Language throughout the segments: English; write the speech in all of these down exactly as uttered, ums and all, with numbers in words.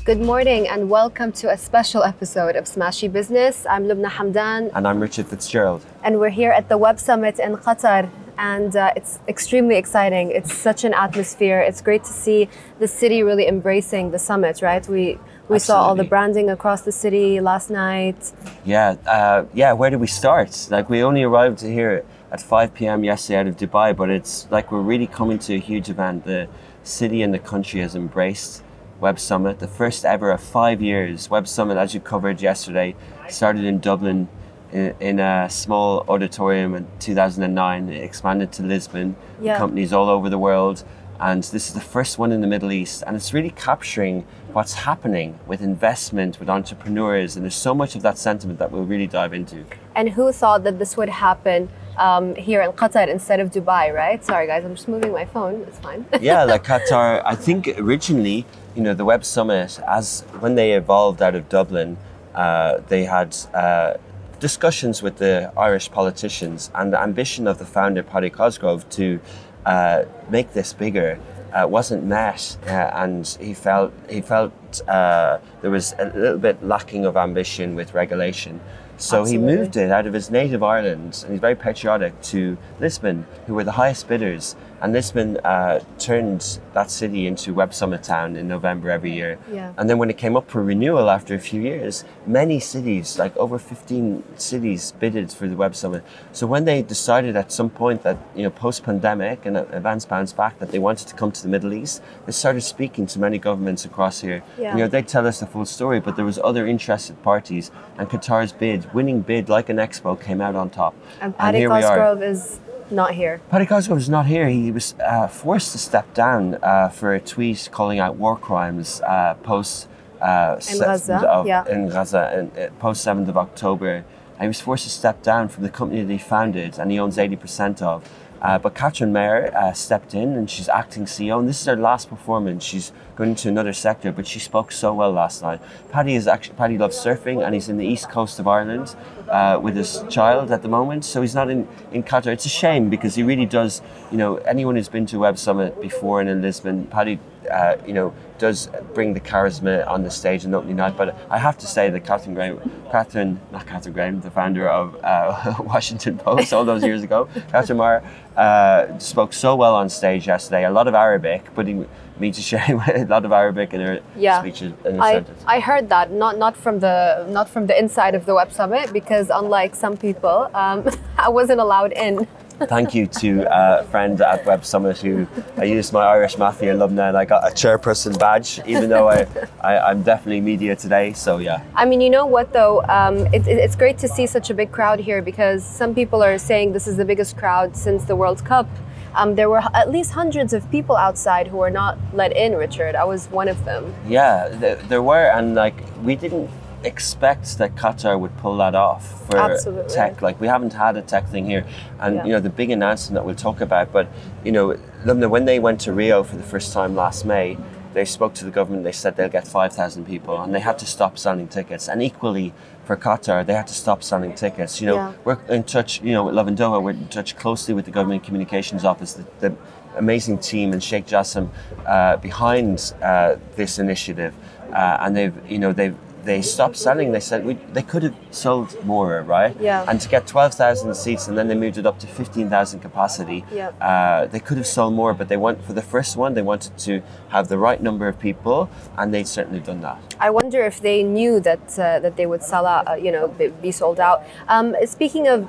Good morning and welcome to a special episode of Smashy Business. I'm Lubna Hamdan. And I'm Richard Fitzgerald. And we're here at the Web Summit in Qatar. And uh, it's extremely exciting. It's such an atmosphere. It's great to see the city really embracing the summit, right? We we Absolutely. saw all the branding across the city last night. Yeah, uh, yeah. Where did we start? Like we only arrived here at five p.m. yesterday out of Dubai, but it's like we're really coming to a huge event. The city and the country has embraced Web Summit, the first ever of five years. Web Summit, as you covered yesterday, started in Dublin in, in a small auditorium in two thousand nine. It expanded to Lisbon, Yeah. companies all over the world. And this is the first one in the Middle East. And it's really capturing what's happening with investment, with entrepreneurs. And there's so much of that sentiment that we'll really dive into. And who thought that this would happen um, here in Qatar instead of Dubai, right? Sorry guys, I'm just moving my phone. It's fine. Yeah, like Qatar, I think originally, you know, the Web Summit, as when they evolved out of Dublin, uh, they had uh, discussions with the Irish politicians, and the ambition of the founder, Paddy Cosgrove, to uh, make this bigger uh, wasn't met, uh, and he felt he felt uh, there was a little bit lacking of ambition with regulation. So Absolutely. he moved it out of his native Ireland, and he's very patriotic, to Lisbon, who were the highest bidders. And Lisbon uh, turned that city into Web Summit Town in November every year. Yeah. And then when it came up for renewal after a few years, many cities, like over fifteen cities, bidded for the Web Summit. So when they decided at some point that, you know, post-pandemic and events bounced back, that they wanted to come to the Middle East, they started speaking to many governments across here. Yeah. You know, they'd tell us the full story, but there was other interested parties, and Qatar's bid, winning bid like an expo, came out on top. And Paddy here we are. Cosgrove is not here. Paddy Cosgrove is not here. He was uh, forced to step down uh, for a tweet calling out war crimes uh, post uh, In Gaza, of, yeah. in Gaza, and uh, post seventh of October. And he was forced to step down from the company that he founded and he owns eighty percent of. Uh, but Catherine Mayer uh, stepped in, and she's acting C E O, and this is her last performance. She's going into another sector, but she spoke so well last night. Paddy is actually Paddy loves surfing, and he's in the east coast of Ireland uh, with his child at the moment, so he's not in, in Qatar. It's a shame because he really does. You know, anyone who's been to Web Summit before and in Lisbon, Paddy, uh, you know, does bring the charisma on the stage on opening night. But I have to say that Catherine Graham, Catherine, not Catherine Graham, the founder of uh, Washington Post all those years ago, Catherine Mayer, uh, spoke so well on stage yesterday. A lot of Arabic, putting me to shame. A lot of Arabic in her Yeah. speeches. In her I, sentence. I heard that not not from the not from the inside of the Web Summit, because unlike some people, um, I wasn't allowed in. Thank you to a friend at Web Summit who I used my Irish Mafia alumni, and I got a chairperson badge, even though I, I, I'm definitely media today. So yeah. I mean, you know what though? Um, it, it, it's great to see such a big crowd here, because some people are saying this is the biggest crowd since the World Cup. Um, there were at least hundreds of people outside who were not let in, Richard. I was one of them. Yeah, th- there were, and like we didn't expect that Qatar would pull that off for Absolutely. tech. Like we haven't had a tech thing here, and Yeah. you know the big announcement that we'll talk about. But you know, Lumna, when they went to Rio for the first time last May, they spoke to the government. They said they'll get five thousand people, and they had to stop selling tickets. And equally for Qatar, they had to stop selling tickets. You know, Yeah. we're in touch. You know, with Love and Doha, we're in touch closely with the government communications office. The, the amazing team and Sheikh Jassim uh, behind uh, this initiative, uh, and they've, you know, they've. They stopped selling. They said we, they could have sold more, right? Yeah. And to get twelve thousand seats, and then they moved it up to fifteen thousand capacity. Yeah. Uh, they could have sold more, but they want for the first one, they wanted to have the right number of people, and they'd certainly done that. I wonder if they knew that uh, that they would sell out, uh, you know, be, be sold out. Um, speaking of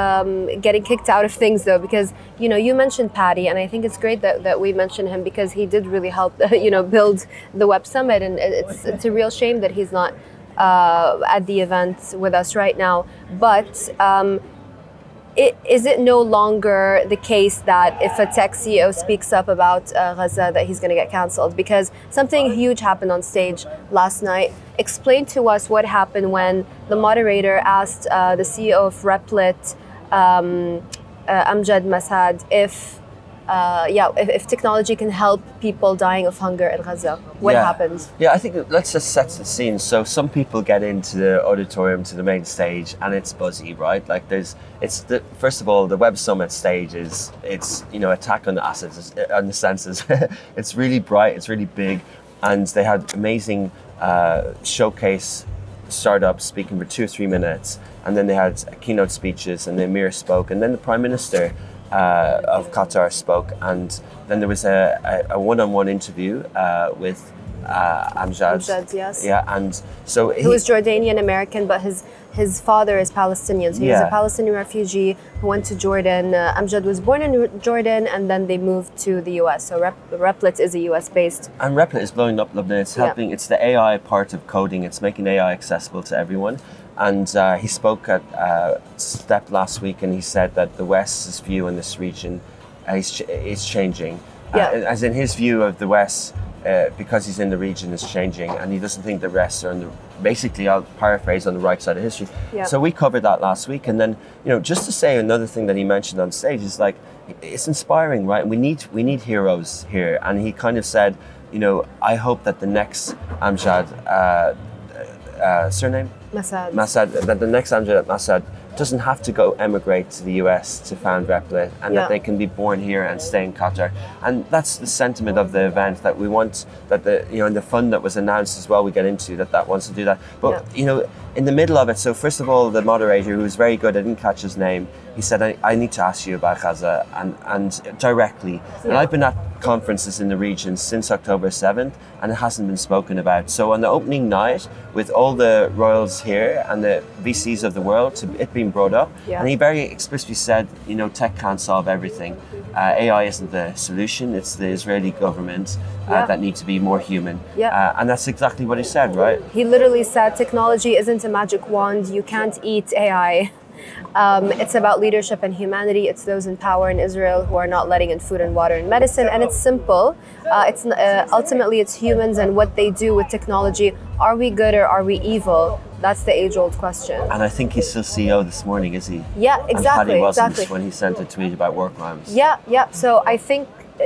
um, getting kicked out of things, though, because you know you mentioned Paddy, and I think it's great that, that we mention him, because he did really help, you know, build the Web Summit, and it's it's a real shame that he's not uh, at the event with us right now. But um, It, is it no longer the case that if a tech C E O speaks up about uh, Gaza, that he's going to get cancelled? Because something huge happened on stage last night. Explain to us what happened when the moderator asked uh, the C E O of Replit, um, uh, Amjad Masad, if uh, yeah, if, if technology can help people dying of hunger in Gaza. What yeah. happened? Yeah, I think let's just set the scene. So some people get into the auditorium, to the main stage, and it's buzzy, right? Like there's, it's the first of all, the Web Summit stage is, it's, you know, attack on the assets, on the senses. It's really bright, it's really big, and they had amazing uh, showcase startups speaking for two or three minutes, and then they had keynote speeches, and the Emir spoke, and then the Prime Minister uh, of Qatar spoke, and then there was a, a, a one-on-one interview uh, with uh, Amjad. Amjad, yes. Yeah, and so he who is Jordanian American, but his his father is Palestinian. So he's Yeah. a Palestinian refugee who went to Jordan. Uh, Amjad was born in Jordan, and then they moved to the U S. So Rep- Replit is a U S based. And Replit is blowing up, Lubna. It's Yeah. helping. It's the A I part of coding. It's making A I accessible to everyone. And uh, he spoke at uh, STEP last week, and he said that the West's view in this region uh, is, ch- is changing. Yeah. Uh, as in his view of the West, uh, because he's in the region, is changing, and he doesn't think the rest are on the. Basically, I'll paraphrase, on the right side of history. Yeah. So we covered that last week, and then you know, just to say another thing that he mentioned on stage is like, it's inspiring, right? We need we need heroes here, and he kind of said, you know, I hope that the next Amjad, uh, uh, surname Masad. Masad, that the next Amjad Masad doesn't have to go emigrate to the U S to found Replit, and Yeah. that they can be born here and stay in Qatar. And that's the sentiment of the event, that we want, that the, you know, and the fund that was announced as well, we get into, that that wants to do that. But, Yeah. you know, in the middle of it, so first of all, the moderator, who was very good, I didn't catch his name, he said, I, I need to ask you about Gaza, and, and directly. And Yeah. I've been at conferences in the region since October seventh, and it hasn't been spoken about. So on the opening night, with all the royals here and the V Cs of the world, to it being brought up, Yeah. and he very explicitly said, you know, tech can't solve everything. Uh, A I isn't the solution, it's the Israeli government uh, Yeah. that need to be more human. Yeah. Uh, and that's exactly what he said, right? He literally said technology isn't a magic wand. You can't eat A I. Um, it's about leadership and humanity. It's those in power in Israel who are not letting in food and water and medicine. And it's simple. Uh, it's uh, ultimately it's humans and what they do with technology. Are we good or are we evil? That's the age-old question. And I think he's still C E O this morning, is he? Yeah, And exactly. Paddy wasn't Exactly. when he sent a tweet about work crimes. Yeah, yeah. So I think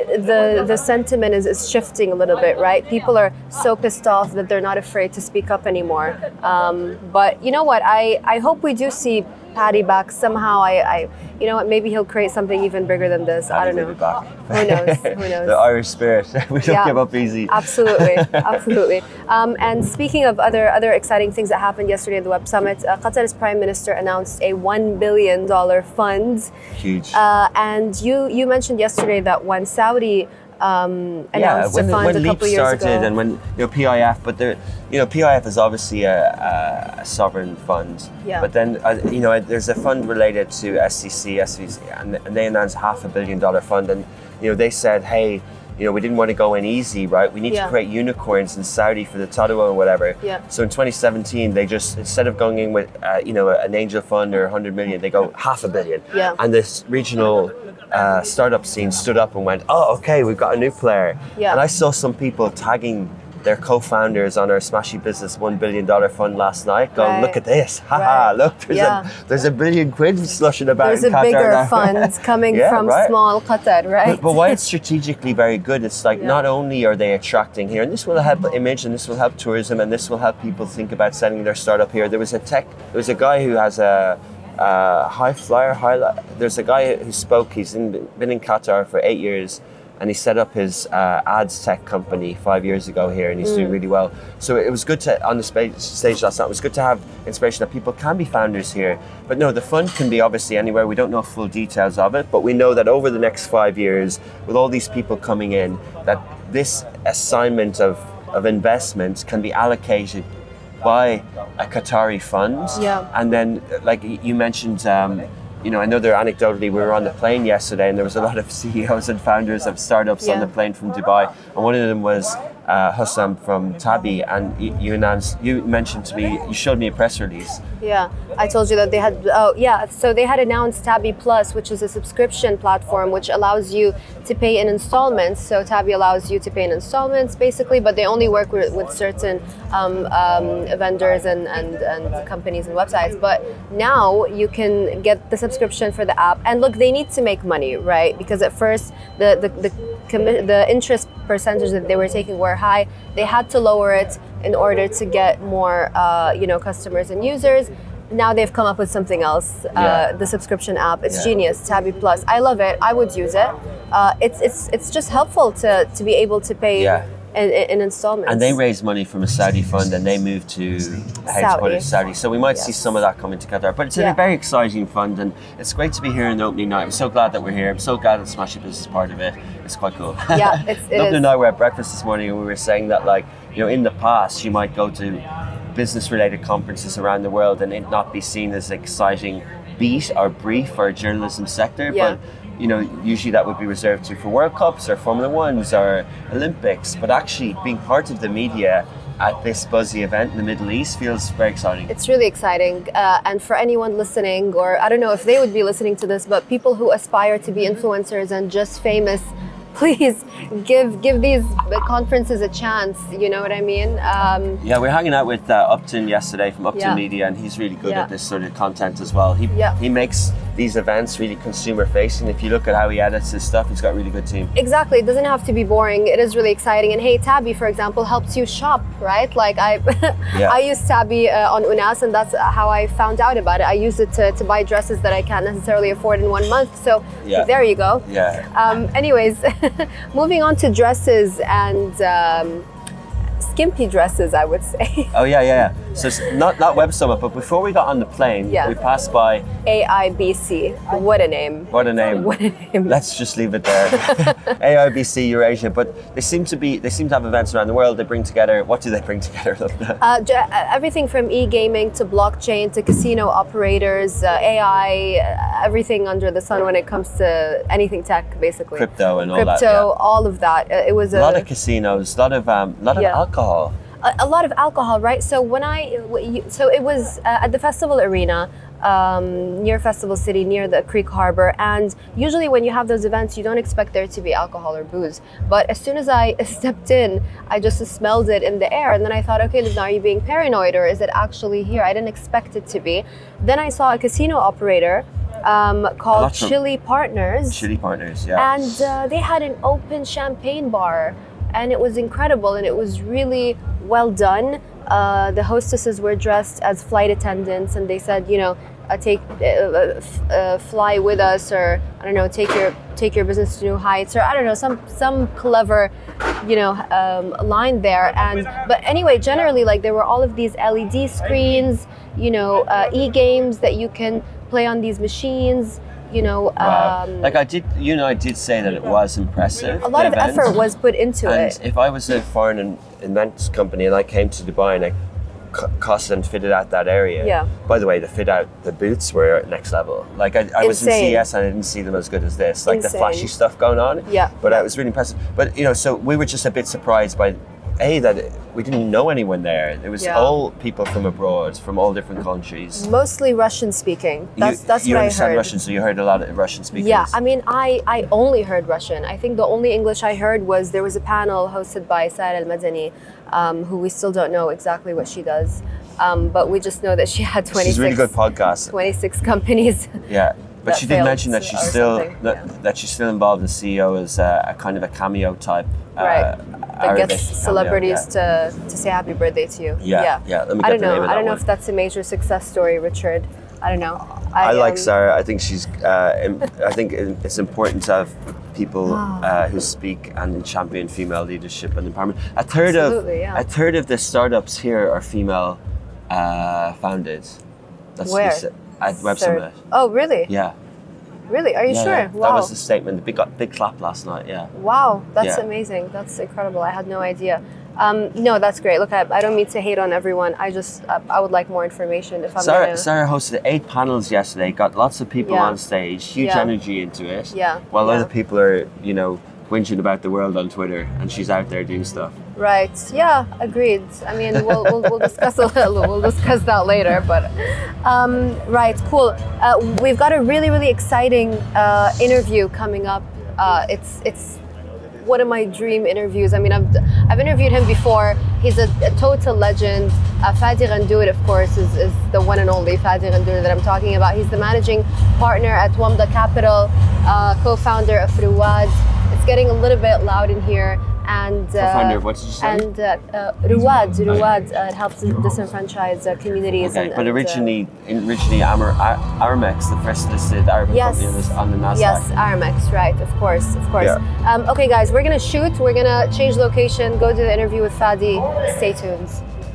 the the sentiment is, is shifting a little bit, right? People are so pissed off that they're not afraid to speak up anymore. Um, but you know what? I, I hope we do see Paddy back somehow. I, I you know what? Maybe he'll create something even bigger than this. I don't Paddy know. will be back. Who knows? Who knows? The Irish spirit. We don't Yeah. give up easy. Absolutely, absolutely. Um, and speaking of other other exciting things that happened yesterday at the Web Summit, uh, Qatar's Prime Minister announced a one billion dollars fund. Huge. Uh, and you you mentioned yesterday that when Saudi um, yeah, announced when, a fund when a Leap couple years started, ago. and when you know P I F, but there, you know, P I F is obviously a, a, a sovereign fund. Yeah. But then, uh, you know, there's a fund related to S C C, S V C, and, and they announced half a billion dollar fund, and you know, they said, hey, you know, we didn't want to go in easy, right? We need Yeah. to create unicorns in Saudi for the Tadwa or whatever. Yeah. So in twenty seventeen, they just, instead of going in with, uh, you know, an angel fund or one hundred million, they go half a billion. Yeah. And this regional uh, startup scene stood up and went, oh, okay, we've got a new player. Yeah. And I saw some people tagging their co-founders on our Smashy Business one billion dollars fund last night, going, Right. look at this, haha, Right. look, there's, Yeah. a, there's a billion quid slushing about There's in a Qatar bigger now. fund coming Yeah, from right. small Qatar, right? But, but why it's strategically very good, it's like Yeah. not only are they attracting here, and this will help image, and this will help tourism, and this will help people think about setting their startup here. There was a tech, there was a guy who has a, a high flyer, high, there's a guy who spoke, he's in, been in Qatar for eight years, and he set up his uh, ads tech company five years ago here, and he's Mm. doing really well. So it was good to, on the spa- stage last night, it was good to have inspiration that people can be founders here. But no, the fund can be obviously anywhere. We don't know full details of it, but we know that over the next five years, with all these people coming in, that this assignment of, of investment can be allocated by a Qatari fund. Yeah. And then, like you mentioned, um, you know, I know there anecdotally, we were on the plane yesterday and there was a lot of C E Os and founders of startups on Yeah. the plane from Dubai. And one of them was uh, Hussam from Tabi. And you, you announced, you mentioned to me, you showed me a press release. Yeah, I told you that they had, oh yeah, so they had announced Tabi Plus, which is a subscription platform which allows you to pay in installments. So Tabi allows you to pay in installments basically, but they only work with, with certain um, um, vendors and, and, and companies and websites. But now you can get the subscription for the app. And look, they need to make money, right? Because at first the, the, the, commi- the interest percentage that they were taking were high. They had to lower it in order to get more, uh, you know, customers and users. Now they've come up with something else, uh, Yeah. the subscription app. It's Yeah. genius, Tabi Plus. I love it. I would use it. Uh, it's it's it's just helpful to to be able to pay Yeah. in, in installments. And they raised money from a Saudi fund, and they moved to headquarters Saudi. So we might Yes. see some of that coming together. But it's Yeah. a very exciting fund, and it's great to be here in the opening night. I'm so glad that we're here. I'm so glad that Smash Your Business is part of it. It's quite cool. Yeah, it's, it Dublin is. and I were at breakfast this morning, and we were saying that, like, you know, in the past, you might go to business-related conferences around the world and it not be seen as exciting beat or brief for a journalism sector, Yeah. but you know, usually that would be reserved to for World Cups or Formula Ones or Olympics. But actually, being part of the media at this buzzy event in the Middle East feels very exciting. It's really exciting. Uh, and for anyone listening, or I don't know if they would be listening to this, but people who aspire to be influencers and just famous, please give give these conferences a chance. You know what I mean? Um, Yeah, we were hanging out with uh, Upton yesterday from Upton Yeah. Media, and he's really good Yeah. at this sort of content as well. He Yeah. he makes these events really consumer facing. If you look at how he edits his stuff, he's got a really good team. Exactly. It doesn't have to be boring. It is really exciting. And hey, Tabby, for example, helps you shop, right? Like I, Yeah. I use Tabby uh, on Unas, and that's how I found out about it. I use it to, to buy dresses that I can't necessarily afford in one month. So Yeah. there you go. Yeah. Um, anyways, moving on to dresses and um, skimpy dresses, I would say. Oh yeah, yeah, yeah. So it's not not Web Summit, but before we got on the plane, Yeah. we passed by. A I B C. What a name. What a name! What a name. Let's just leave it there. A I B C Eurasia, but they seem to be they seem to have events around the world. They bring together. What do they bring together? Uh, j- everything from e-gaming to blockchain to casino operators, uh, A I, uh, everything under the sun when it comes to anything tech, basically. Crypto and all Crypto, that. Yeah. all of that. Uh, It was A lot of casinos, a lot of um, lot of Yeah. alcohol. a, a lot of alcohol, right? So when I, w- you- so it was uh, at the festival arena um, near Festival City, near the Creek Harbor, and usually when you have those events, you don't expect there to be alcohol or booze. But as soon as I stepped in, I just smelled it in the air, and then I thought, okay, Lubna, are you being paranoid, or is it actually here? I didn't expect it to be. Then I saw a casino operator um, called Lots of- Chili Partners. Shitty partners, yeah. And uh, they had an open champagne bar, and it was incredible, and it was really well done. Uh, the hostesses were dressed as flight attendants, and they said, you know, uh, take, uh, f- uh, fly with us, or I don't know, take your take your business to new heights, or I don't know, some some clever, you know, um, line there. And but anyway, generally, like there were all of these L E D screens, you know, uh, e-games that you can play on these machines. You know, Wow. um, Like I did, you know, I did say that it was impressive. a lot the of event. effort was put into And it. if I was a foreign in- events company and I came to Dubai and I c- cost and fitted out that area, Yeah. by the way, the fit out, the boots were at next level. Like I, I was in Insane. C E S and I didn't see them as good as this. Like the Insane. flashy stuff going on. Yeah. But it was really impressive. But you know, so we were just a bit surprised by, A, that it- we didn't know anyone there. It was Yeah. all people from abroad, from all different countries. Mostly Russian speaking. That's you, that's you what I understand heard. Russian, so you heard a lot of Russian speakers. Yeah, I mean, I, I only heard Russian. I think the only English I heard was there was a panel hosted by Sara Al Madani, um, who we still don't know exactly what she does, um, but we just know that she had twenty-six, She's a really good podcast. twenty-six companies. Yeah, but that she did failed mention that or she's still something, that, yeah. that she's still involved as C E O as a, a kind of a cameo type. Right. Uh, That Arabic gets cameo, celebrities yeah. to, to say happy birthday to you. Yeah, yeah, let me I get don't the know. name of I don't that know one. if that's a major success story, Richard. I don't know. I, like um, Sarah. I think she's. Uh, im- I think it- it's important to have people Ah. uh, who speak and champion female leadership and empowerment. A third Absolutely, of yeah. a third of the startups here are female uh, founded. That's Where? the s- at Web Third. Summit. Oh, really? Yeah. Really? Are you yeah, sure? yeah. Wow. That was the statement. The big big clap last night. Yeah. Wow, that's Yeah. amazing. That's incredible. I had no idea. Um, no, that's great. Look, I, I don't mean to hate on everyone. I just, uh, I would like more information if I'm Sarah, gonna... Sarah hosted eight panels yesterday, got lots of people Yeah. on stage, huge Yeah. energy into it. Yeah, While yeah. other people are, you know, whinging about the world on Twitter, and she's out there doing stuff. Right. Yeah, agreed. I mean, we'll, we'll, we'll discuss a little, we'll discuss that later, but um, right, cool. Uh, we've got a really, really exciting uh, interview coming up. Uh, it's, it's one of my dream interviews. I mean, I've, I've interviewed him before. He's a, a total legend. Uh, Fadi Ghandour, of course, is, is the one and only Fadi Ghandour that I'm talking about. He's the managing partner at Wamda Capital, uh, co-founder of Ruwad. It's getting a little bit loud in here. and uh, Co-founder of what did you say? and uh, uh, Ruwad, Ruwad uh, it helps disenfranchise uh, communities. Okay, and, but and, uh, originally, originally Amar, Ar- Aramex, the first listed Arabic Yes. company on, this, on the Nasdaq. Yes, Aramex, right, of course, of course. Yeah. Um, okay, guys, we're gonna shoot. We're gonna change location, go do the interview with Fadi. Stay tuned.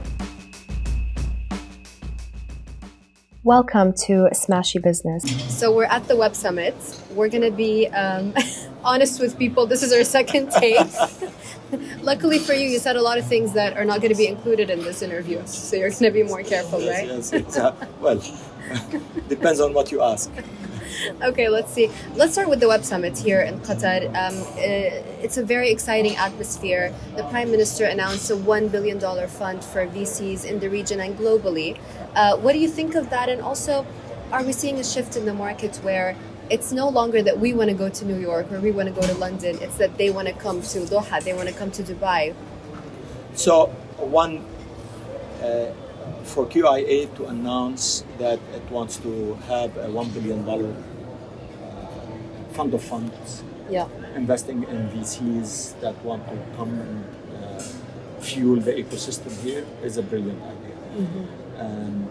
Welcome to Smashy Business. So we're at the Web Summit. We're gonna be um, honest with people. This is our second take. Luckily for you, you said a lot of things that are not going to be included in this interview. So you're going to be more careful, yes, right? Yes, it's, uh, well, depends on what you ask. Okay, let's see. Let's start with the Web Summit here in Qatar. Um, uh, it's a very exciting atmosphere. The Prime Minister announced a one billion dollars fund for V Cs in the region and globally. Uh, what do you think of that? And also, are we seeing a shift in the market where it's no longer that we want to go to New York or we want to go to London, it's that they want to come to Doha, they want to come to Dubai? So, one, uh, for Q I A to announce that it wants to have a one billion dollars uh, fund of funds, yeah, investing in V Cs that want to come and uh, fuel the ecosystem here is a brilliant idea. Mm-hmm. And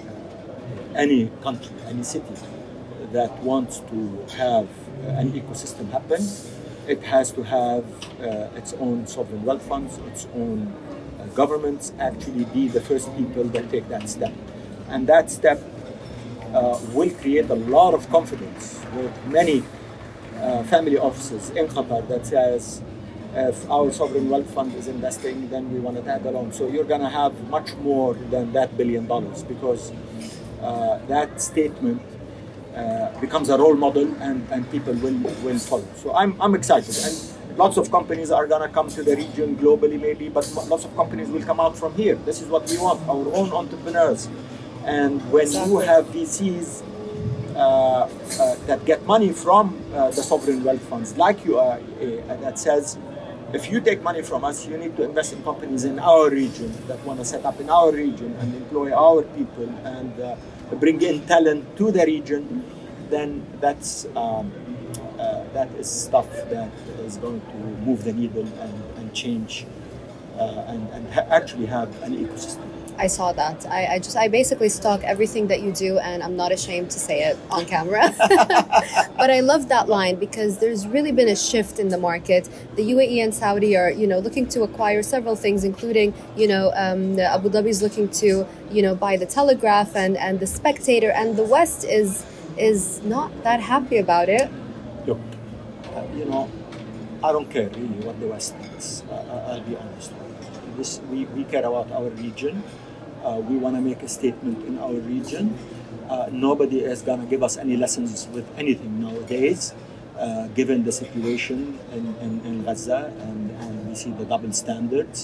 uh, any country, any city that wants to have an ecosystem happen, it has to have uh, its own sovereign wealth funds, its own uh, governments actually be the first people that take that step. And that step uh, will create a lot of confidence with many uh, family offices in Qatar that says, if our sovereign wealth fund is investing, then we want to tag along. So you're going to have much more than that billion dollars because uh, that statement Uh, becomes a role model and, and people will, will follow. So I'm, I'm excited. And lots of companies are going to come to the region globally maybe, but lots of companies will come out from here. This is what we want, our own entrepreneurs. And when Exactly. you have V Cs uh, uh, that get money from uh, the sovereign wealth funds, like you are, uh, that says, if you take money from us, you need to invest in companies in our region that want to set up in our region and employ our people and uh, bring in talent to the region, then that's um, uh, that is stuff that is going to move the needle and, and change uh, and, and ha- actually have an ecosystem. I saw that. I, I just I basically stalk everything that you do, and I'm not ashamed to say it on camera. But I love that line because there's really been a shift in the market. The U A E and Saudi are, you know, looking to acquire several things, including, you know, um, Abu Dhabi is looking to, you know, buy the Telegraph and, and the Spectator, and the West is is not that happy about it. Look, uh, you know, I don't care really what the West thinks. Uh, I'll be honest. This we, we care about our region. Uh, we want to make a statement in our region. Uh, nobody is going to give us any lessons with anything nowadays, uh, given the situation in, in, in Gaza, and, and we see the double standards.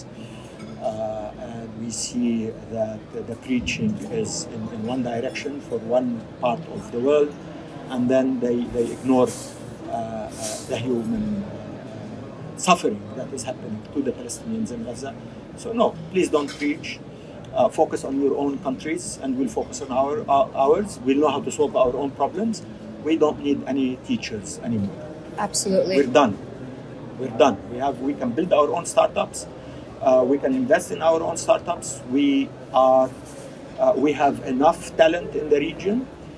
Uh, and we see that the preaching is in, in one direction for one part of the world, and then they, they ignore uh, uh, the human uh, suffering that is happening to the Palestinians in Gaza. So no, please don't preach. Uh, focus on your own countries, and we'll focus on our uh, ours. We'll know how to solve our own problems. We don't need any teachers anymore. Absolutely. We're done. We're done. We have. We can build our own startups. Uh, we can invest in our own startups. We are. Uh, we have enough talent in the region.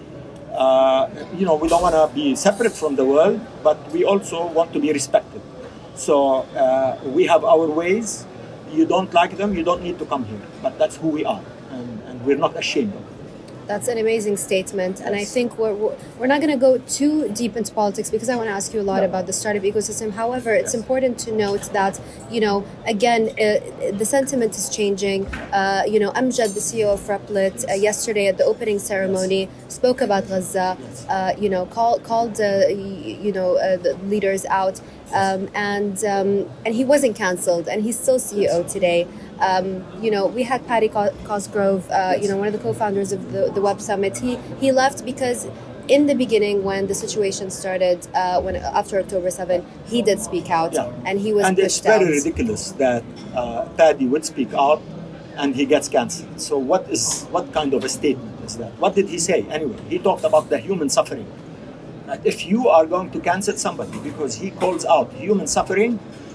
Uh, you know, we don't want to be separate from the world, but we also want to be respected. So uh, we have our ways. You don't like them, you don't need to come here. But that's who we are, and, and we're not ashamed of it. That's an amazing statement. And I think we're, we're not going to go too deep into politics because I want to ask you a lot No. about the startup ecosystem. However, it's Yes. important to note that, you know, again, uh, the sentiment is changing. Uh, you know, Amjad, the C E O of Replit, uh, yesterday at the opening ceremony, yes. spoke about Gaza, yes. uh, you know, call, called, uh, you know, uh, the leaders out. Um, and um, and he wasn't cancelled, and he's still C E O today. Um, you know, we had Paddy Cosgrove, uh, you know, one of the co-founders of the, the Web Summit. He he left because in the beginning, when the situation started, uh, when after October seventh, he did speak out, Yeah. and he was and pushed it's very out. ridiculous that uh, Paddy would speak out and he gets cancelled. So what is what kind of a statement is that? What did he say anyway? He talked about the human suffering. If you are going to cancel somebody because he calls out human suffering,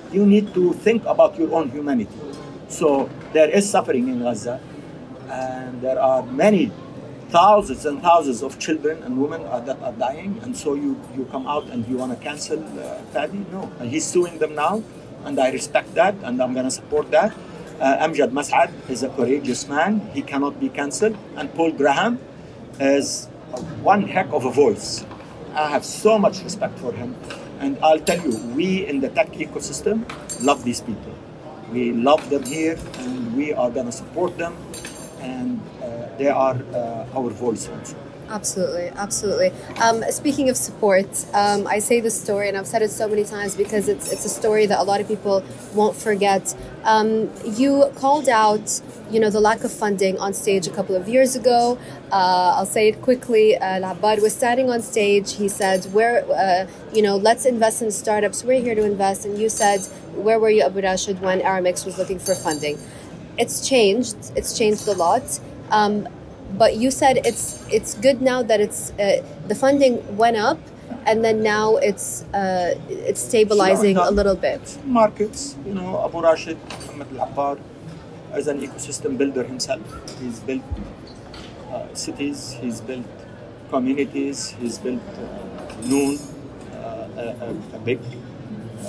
you need to think about your own humanity. So there is suffering in Gaza, and there are many thousands and thousands of children and women are, that are dying, and so you, you come out and you want to cancel uh, Fadi? No. And he's suing them now, and I respect that, and I'm going to support that. Uh, Amjad Mas'ad is a courageous man. He cannot be cancelled. And Paul Graham is one heck of a voice. I have so much respect for him. And I'll tell you, we in the tech ecosystem love these people. We love them here, and we are going to support them. And uh, they are uh, our voice also. Absolutely, absolutely. Um, speaking of support, um, I say this story, and I've said it so many times because it's it's a story that a lot of people won't forget. Um, you called out, you know, the lack of funding on stage a couple of years ago. Uh, I'll say it quickly. Uh, Labad was standing on stage. He said, "Where, uh, you know, let's invest in startups. We're here to invest." And you said, "Where were you, Abu Rashid, when Aramex was looking for funding?" It's changed. It's changed a lot. Um, But you said it's it's good now that it's uh, the funding went up, and then now it's uh, it's stabilizing a little bit. Markets, you know, Abu Rashid Mohammed Al-Abbar is an ecosystem builder himself. He's built uh, cities, he's built communities, he's built uh, Noon, uh, a, a, a big uh,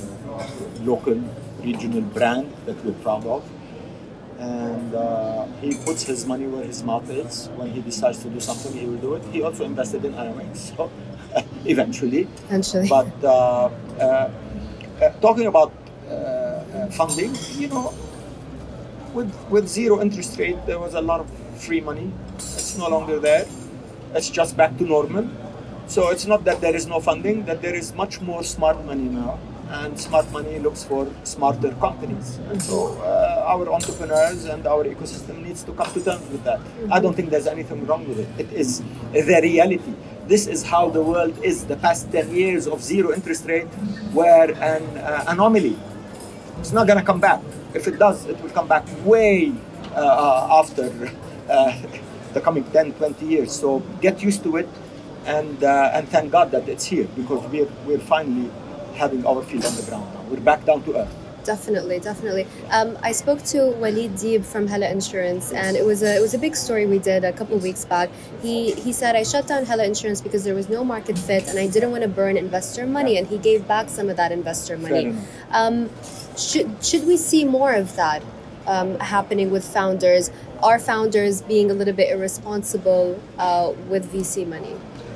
local regional brand that we're proud of. And uh, he puts his money where his mouth is. When he decides to do something, he will do it. He also invested in Aramex, so eventually. Eventually. But uh, uh, uh, talking about uh, uh, funding, you know, with with zero interest rate, there was a lot of free money. It's no longer there. It's just back to normal. So it's not that there is no funding; that there is much more smart money now. And smart money looks for smarter companies. And so uh, our entrepreneurs and our ecosystem needs to come to terms with that. Mm-hmm. I don't think there's anything wrong with it. It is the reality. This is how the world is. The past ten years of zero interest rate were an uh, anomaly. It's not going to come back. If it does, it will come back way uh, after uh, the coming ten, twenty years. So get used to it, and uh, and thank God that it's here, because we're, we're finally having our feet on the ground now. We're back down to earth. Definitely, definitely. Um, I spoke to Walid Deeb from Hella Insurance, and it was a it was a big story we did a couple of weeks back. He he said, I shut down Hella Insurance because there was no market fit, and I didn't want to burn investor money, and he gave back some of that investor money. Um, should should we see more of that um, happening with founders? Are founders being a little bit irresponsible uh, with V C money?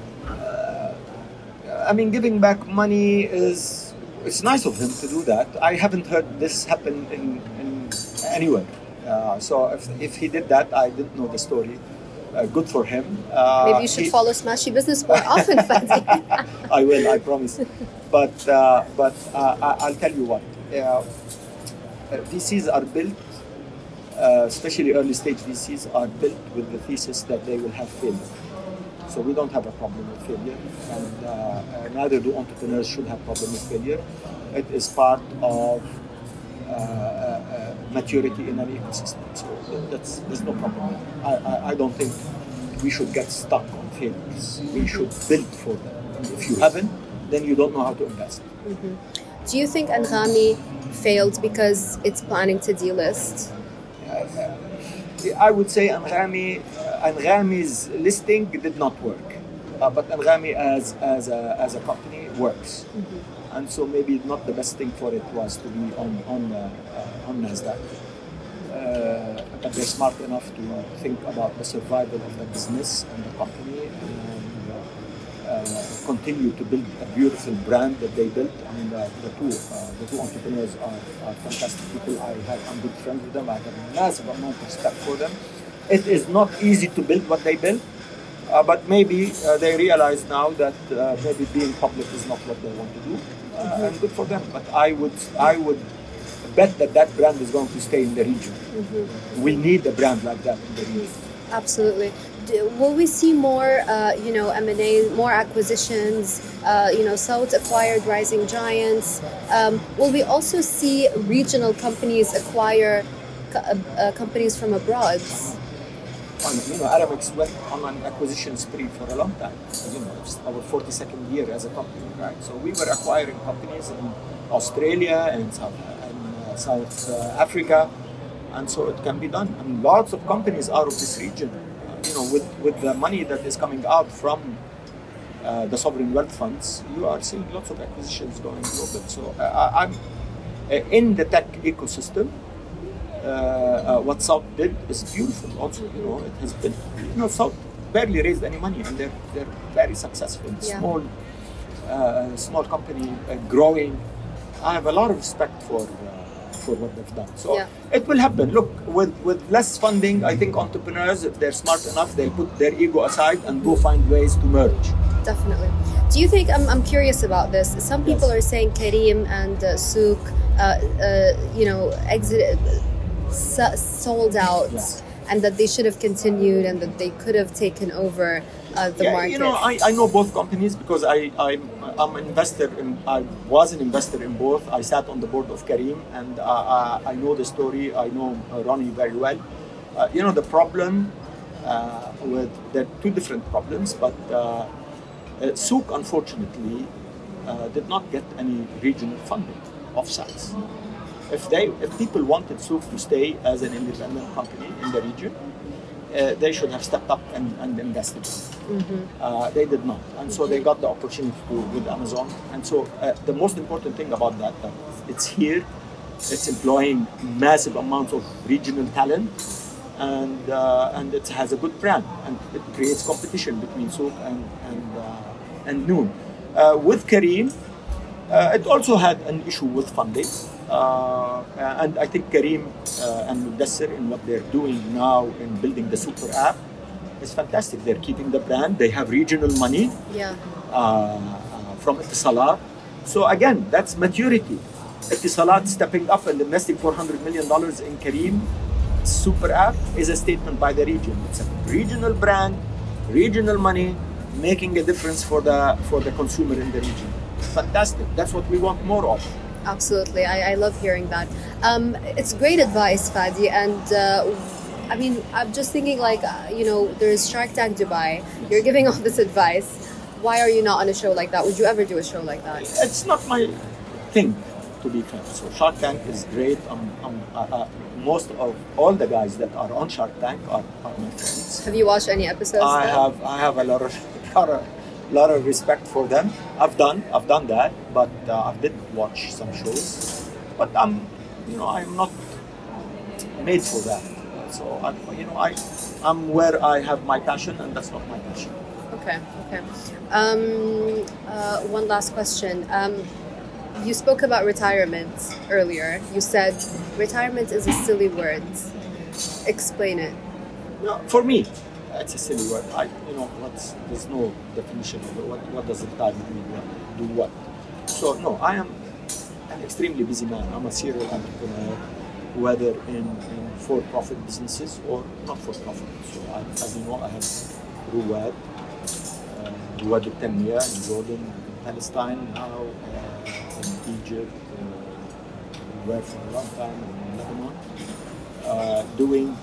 I mean, giving back money is, it's nice of him to do that. I haven't heard this happen in, in anywhere. Uh, so if, if he did that, I didn't know the story. Uh, good for him. Uh, Maybe you should he, follow Smashy Business more often, Fadi. I will, I promise. But uh, but uh, I'll tell you what. Uh, V Cs are built, uh, especially early stage V Cs, are built with the thesis that they will have failure. So we don't have a problem with failure, and uh, uh, neither do entrepreneurs should have problem with failure. It is part of uh, uh, maturity in an ecosystem. So that's, there's no problem. I, I, I don't think we should get stuck on failures. We should build for them. And if you haven't, then you don't know how to invest. Mm-hmm. Do you think Anghami failed because it's planning to delist? Uh, I would say Anghami, uh, Anghami's listing did not work, uh, but Anghami as as a as a company works, mm-hmm. and so maybe not the best thing for it was to be on on uh, uh, on Nasdaq. Uh, but they're smart enough to think about the survival of the business and the company, and uh, uh, continue to build a beautiful brand that they built. I mean, the, the two uh, the two entrepreneurs are, are fantastic people. I have I'm good friends with them. I have a massive amount of respect for them. It is not easy to build what they built, uh, but maybe uh, they realize now that uh, maybe being public is not what they want to do, uh, mm-hmm. and good for them. But I would I would bet that that brand is going to stay in the region. Mm-hmm. We need a brand like that in the region. Absolutely. Will we see more, uh, you know, M and A, more acquisitions? Uh, you know, Saud acquired Rising Giants. Um, will we also see regional companies acquire co- uh, companies from abroad? You know, Aramex went on an acquisition spree for a long time. You know, it's our forty-second year as a company, right? So we were acquiring companies in Australia and South, and, uh, South uh, Africa, and so it can be done. And lots of companies out of this region, uh, you know, with, with the money that is coming out from uh, the sovereign wealth funds, you are seeing lots of acquisitions going global. So uh, I- I'm uh, in the tech ecosystem. Uh, uh, what South did is beautiful. Also, you know, it has been, you know, South barely raised any money, and they're they're very successful. Yeah. Small, uh, small company, uh, growing. I have a lot of respect for uh, for what they've done. So Yeah. it will happen. Look, with with less funding, I think entrepreneurs, if they're smart enough, they'll put their ego aside and go find ways to merge. Definitely. Do you think, I'm, I'm curious about this, some people Yes. are saying Careem and uh, Souk, uh, uh, you know, exited, s- sold out, Yeah. and that they should have continued and that they could have taken over uh, the Yeah, market. you know, I, I know both companies because I, I'm, I'm an investor in, I was an investor in both. I sat on the board of Careem, and uh, uh, I know the story. I know uh, Ronnie very well. Uh, you know, the problem uh, with, there are two different problems, but uh, uh, Souk, unfortunately, uh, did not get any regional funding of size. If they, if people wanted Souk to stay as an independent company in the region, uh, they should have stepped up and, and invested. Uh, they did not, and so they got the opportunity to with Amazon. And so uh, the most important thing about that, that it's here, it's employing massive amounts of regional talent, and uh, and it has a good brand, and it creates competition between Souk and and uh, and Noon. Uh, with Careem, uh, it also had an issue with funding. Uh, and I think Careem uh, and Mudassir in what they're doing now in building the super app is fantastic. They're keeping the brand. They have regional money Yeah. uh, uh, from Etisalat. So again, that's maturity. Etisalat stepping up and investing four hundred million dollars in Careem super app is a statement by the region. It's a regional brand, regional money, making a difference for the for the consumer in the region. Fantastic. That's what we want more of. Absolutely, I, I love hearing that. Um, it's great advice, Fadi, and uh, I mean, I'm just thinking like, uh, you know, there's Shark Tank Dubai, you're giving all this advice. Why are you not on a show like that? Would you ever do a show like that? It's not my thing, to be fair. So Shark Tank is great. Um, um, uh, uh, most of all the guys that are on Shark Tank are, are my friends. Have you watched any episodes? I then? have I have a lot of lot of, lot of respect for them. I've done I've done that, but uh, I did watch some shows. But I'm you know I'm not made for that. So I you know I I'm where I have my passion, and that's not my passion. Okay, okay. Um, uh, one last question. Um, you spoke about retirement earlier. You said retirement is a silly word. Explain it. No, for me, it's a silly word. I, you know, what's, there's no definition of it. What, what does retirement mean? What, do what? So, no, I am an extremely busy man. I'm a serial entrepreneur, whether in, in for-profit businesses or not for-profit. So, I, as you know, I have Ruwad, uh, Ruwad al-Tanmiya in Jordan, in Palestine now, uh, in Egypt, uh, we were for a long time in Lebanon, uh, doing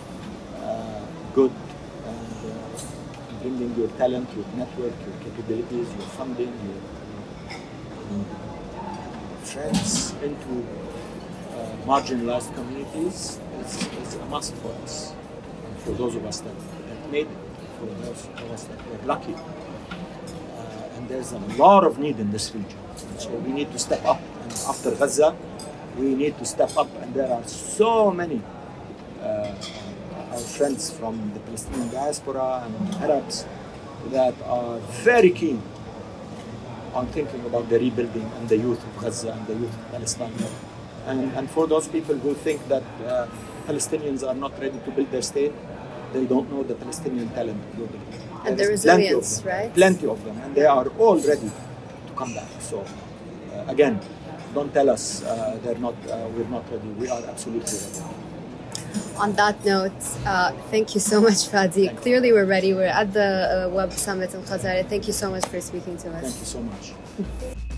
uh, good and uh, bringing your talent, your network, your capabilities, your funding, your, your, your friends into uh, marginalized communities is, is a must for us. And for those of us that, that made it, for those of us that were lucky. Uh, and there's a lot of need in this region. And so we need to step up. And after Gaza, we need to step up. And there are so many uh, our friends from the Palestinian diaspora and Arabs that are very keen on thinking about the rebuilding and the youth of Gaza and the youth of Palestine. And, and for those people who think that uh, Palestinians are not ready to build their state, they don't know the Palestinian talent globally. And the There is plenty of resilience, them, right? Plenty of them, and they are all ready to come back. So, uh, again, don't tell us uh, they're not. Uh, we're not ready. We are absolutely ready. On that note, uh, thank you so much, Fadi. Clearly, we're ready. We're at the uh, Web Summit in Qatar. Thank you so much for speaking to us. Thank you so much.